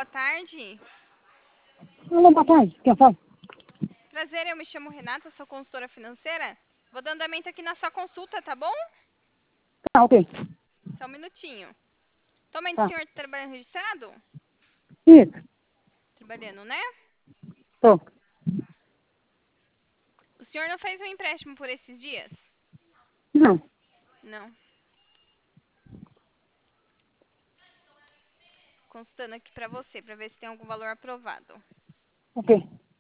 tarde. Alô, boa tarde. Quem fala? Prazer, eu me chamo Renata, sou consultora financeira. Vou dar andamento aqui na sua consulta, tá bom? Tá, ok. Só um minutinho. Atualmente o Tá. senhor está trabalhando registrado? Isso. Trabalhando, né? Tô. O senhor não fez um empréstimo por esses dias? Não. Não. Consultando aqui pra você, pra ver se tem algum valor aprovado. Ok.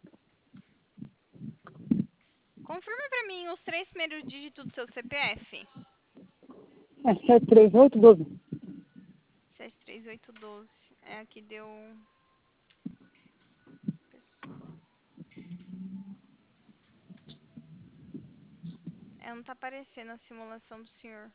Confirma pra mim os 3 primeiros dígitos do seu CPF. É 73812. 73812. É, aqui deu... É, não tá aparecendo a simulação do senhor.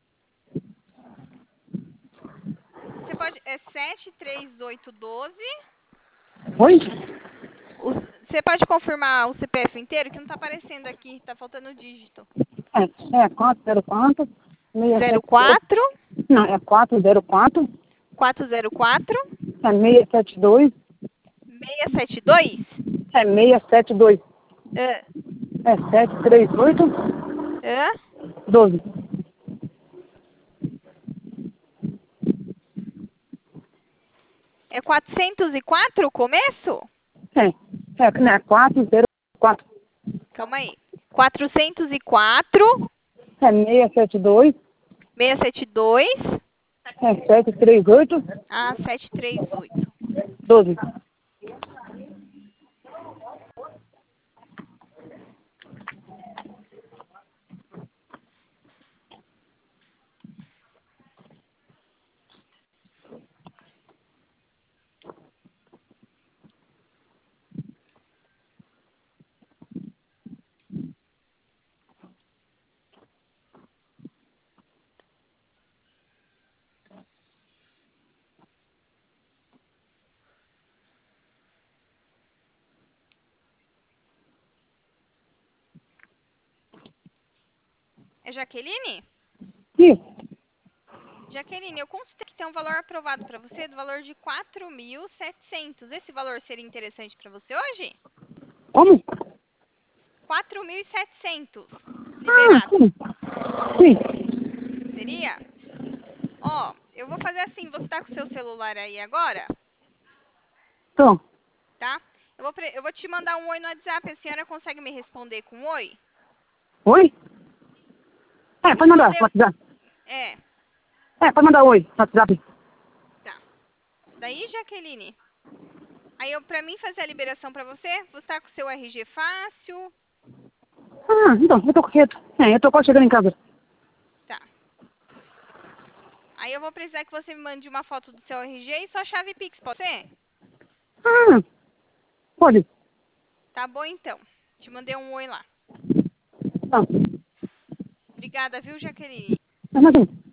Você pode... É 73812. Oi? Você pode confirmar o CPF inteiro? Que não tá aparecendo aqui, tá faltando o dígito. É 404 672. 04 Não, é 404. 404 É 672. 672. É 672. É. É 738 É? 12. É 404 o começo? É. É 404. Calma aí. 404 É 672. 672. É 738 Ah, 738. 12. É Jaqueline? Isso. Jaqueline, eu consultei que tem um valor aprovado para você do valor de 4.700. Esse valor seria interessante para você hoje? Como? 4.700 Ah, liberado. sim. Sim. Seria? Ó, eu vou fazer assim. Você tá com o seu celular aí agora? Tô. Tá? Eu vou te mandar um oi no WhatsApp. A senhora consegue me responder com um oi? Oi? É, Eu pode te mandar. mandei... WhatsApp. É, É, pode mandar oi. WhatsApp. tá. Daí, Jaqueline, aí pra mim fazer a liberação pra você, você tá com o seu RG fácil? Ah, então, eu tô quieto. É, eu tô quase chegando em casa. Tá. Aí eu vou precisar que você me mande uma foto do seu RG e sua chave Pix, pode ser? Ah, pode. Tá bom, então. Te mandei um oi lá. Tá. Obrigada, viu, Jaqueline? Mas assim,